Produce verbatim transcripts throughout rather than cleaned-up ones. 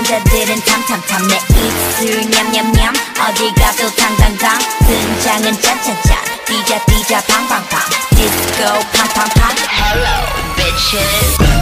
남자들은 탐탐탐 내 입술 냠냠냠 어디 가도 당당당 등장은 짠짠짠 뛰자 뛰자 팡팡팡 디스코 팡팡팡 Hello bitches.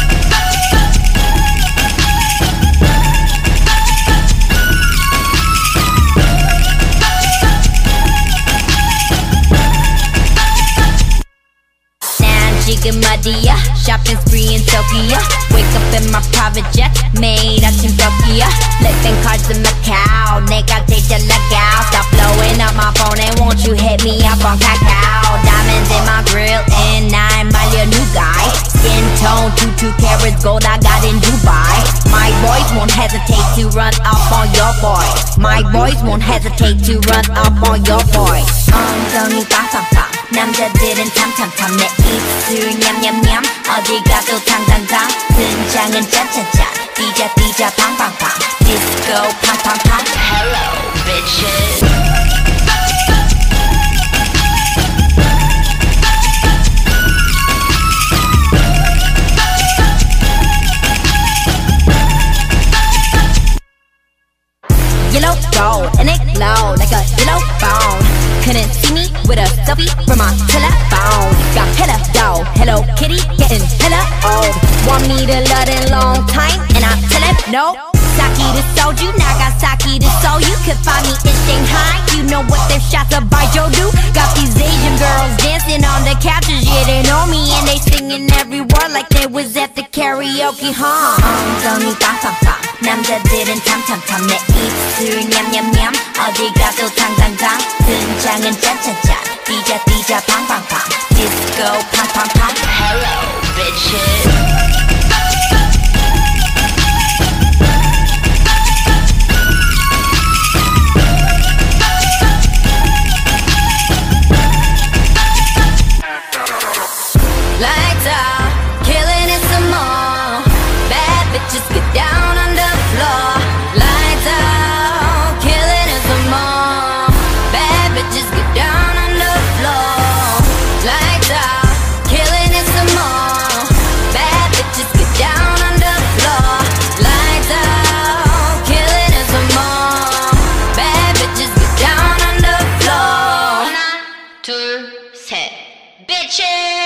지금 어디야? Shopping spree in Tokyo. Wake up in my private jet. 매일 아침 덕이야. Living cards in Macau. 내가 제일 잘 나가. Stop blowing up my phone and won't you hit me up on Kakao. Diamonds in my grill and I'm my new guy. Skin tone two two carats gold I got in Dubai. My boys won't hesitate to run up on your boy. My boys won't hesitate to run up on your boy. 엉덩이 빵빵빵. 남자들은 탐탐탐 내 입술 냠냠냠 어디 가도 당당당 등장은 짠짠짠 뛰자 뛰자 팡팡팡 디스코 팡팡팡 Hello bitches. Yellow gold and it glow like a yellow phone. Couldn't see me with a selfie from my telephone. Got hella dough, Hello Kitty getting hella old. Want me to love in long time and I tell him no. Saki to soju, Nagasaki to Seoul. You could find me in Shanghai. You know what their shots of Baijiu do. Got these Asian girls dancing on the couches. Yeah, they know me and they singing every word like they was at the karaoke, huh? 엉덩이 빵빵빵. 남자들은 탐탐탐 내 입술 냠냠냠 어디 가도 당당당 등장은 짠짠짠 뛰자 뛰자 팡팡팡 디스코 팡팡팡 Hello bitches. Lights out, killing it some more. Bad bitches get down on the floor. Lights out, killing it some more. Bad bitches get down on the floor. Lights out, killing it some more. Bad bitches get down on the floor. Lights out, killing it some more. Bad bitches get down on the floor. 하나, 둘, 셋, bitches.